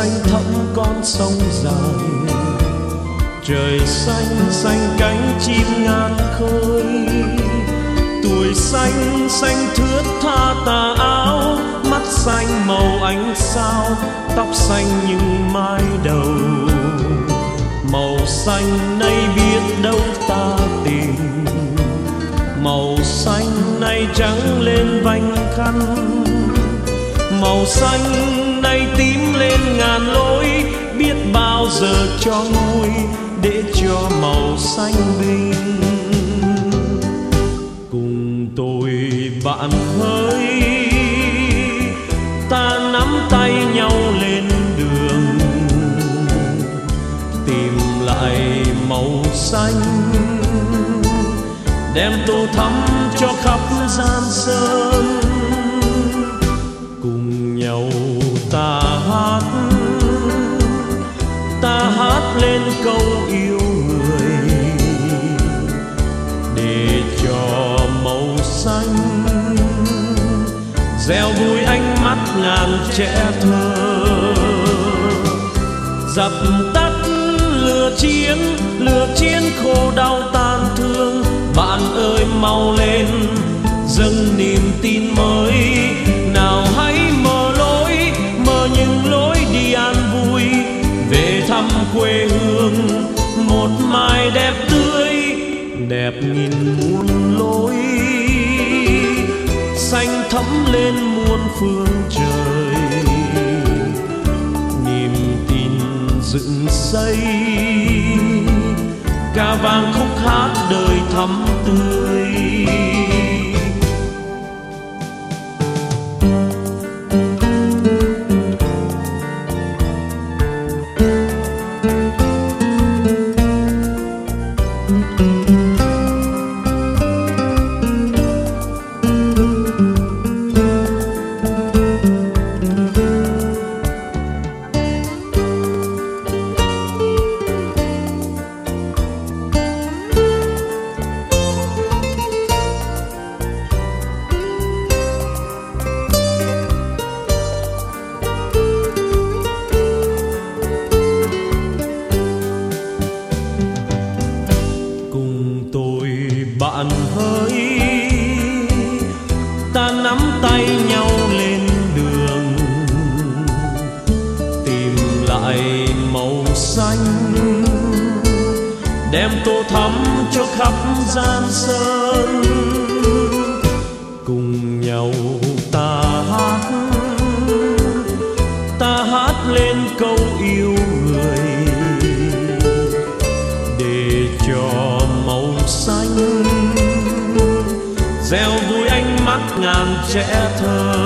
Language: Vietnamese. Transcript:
xanh thẳm con sông dài, trời xanh xanh cánh chim ngàn khơi. Tuổi xanh xanh thướt tha tà áo, mắt xanh màu ánh sao, tóc xanh những mái đầu. Màu xanh nay biết đâu ta tìm, màu xanh nay trắng lên vành khăn. Màu xanh nay tím lên ngàn lối, biết bao giờ cho nguôi để cho màu xanh bình. Cùng tôi bạn hỡi, ta nắm tay nhau lên đường, tìm lại màu xanh, đem tô thắm cho khắp gian sơn. Cùng nhau ta hát lên câu yêu người, để cho màu xanh gieo vui ánh mắt ngàn trẻ thơ. Dập tắt lửa chiến khổ đau tan thương. Bạn ơi mau lên dâng niềm tin mới, nào hãy mở những lối đi an vui, về thăm quê hương một mai đẹp tươi, đẹp nghìn muôn lối. Xanh thẫm lên muôn phương trời, niềm tin dựng xây, ca vang khúc hát đời thắm tươi. Bạn hỡi, ta nắm tay nhau lên đường, tìm lại màu xanh, đem tô thắm cho khắp gian sơn. Cùng nhau ta hát lên câu yêu người, để cho màu xanh gieo vui ánh mắt ngàn trẻ thơ.